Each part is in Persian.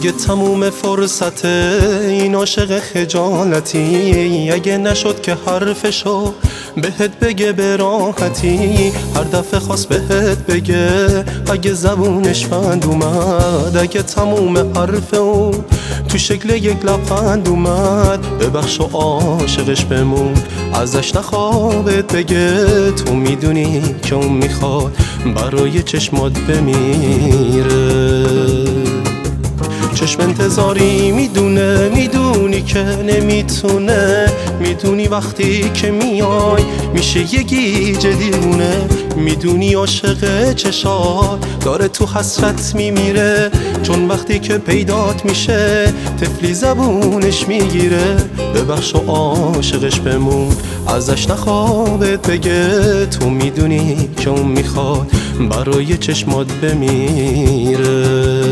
اگه تموم فرصت این عاشق خجالتی، اگه نشد که حرفشو بهت بگه به راحتی، هر دفعه خواست بهت بگه اگه زبونش بند اومد، اگه تموم حرف اون تو شکل یک لبخند اومد، ببخش و عاشقش بمون ازش نخوابت بگه تو میدونی که اون میخواد برای چشمات بمیره. چشم انتظاری میدونی که نمیتونه، میدونی وقتی که میای میشه یه گیج دیوونه، میدونی عاشق چشات داره تو حسرت میمیره، چون وقتی که پیدات میشه طفلی زبونش میگیره، ببخش و عاشقش بمون ازش نخوابت بگه تو میدونی که اون میخواد برای چشمات بمیره.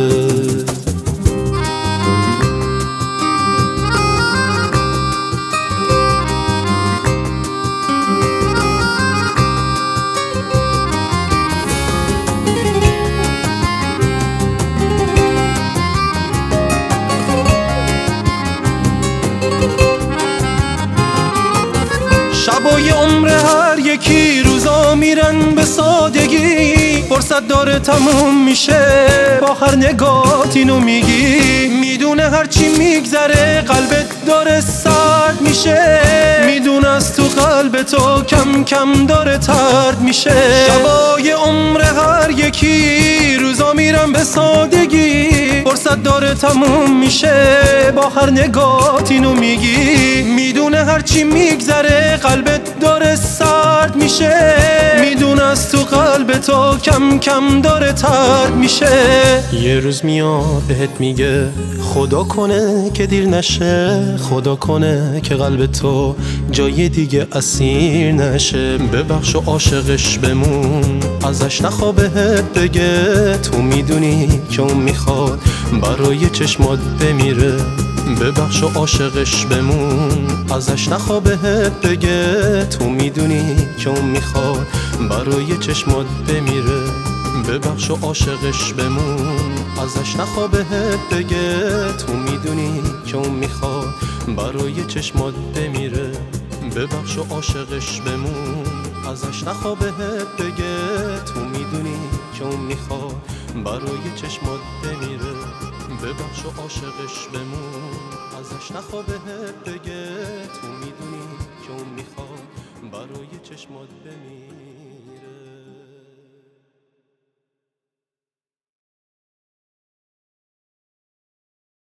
شبای عمر هر یکی روزا میرن به سادگی، فرصت داره تموم میشه با هر نگات اینو میگی، میدونه هرچی میگذره قلبت داره سرد میشه، میدونه از تو قلب تو کم کم داره ترد میشه. شبای عمر هر یکی روزا میرن به سادگی، فرصت داره تموم میشه با هر نگات اینو میگی، میدونه هرچی میگذره قلبت داره سرد میشه، میدونه از تو قلب تو کم کم داره ترد میشه. یه روز میاد بهت میگه خدا کنه که دیر نشه، خدا کنه که قلب تو جای دیگه اسیر نشه، ببخش و عاشقش بمون ازش نخوا بهت بگه تو میدونی که اون میخواد برای چشمات بمیره، ببخش و عاشقش بمون ازش نخوا بهت بگه تو میدونی که اون میخواد برای چشمات بمیره، ببخش و عاشقش بمون ازش نخوا بهت بگه تو میدونی که اون میخواد برای چشمات بمیره، ببخش و عاشقش بمون ازش نخوا بهت بگه تو میدونی که اون میخواد برای چشمات بمیره، ببخش و عاشقش بمون ازش نخوا بهت بگه تو میدونی که اون میخواد برای چشمات بمیره.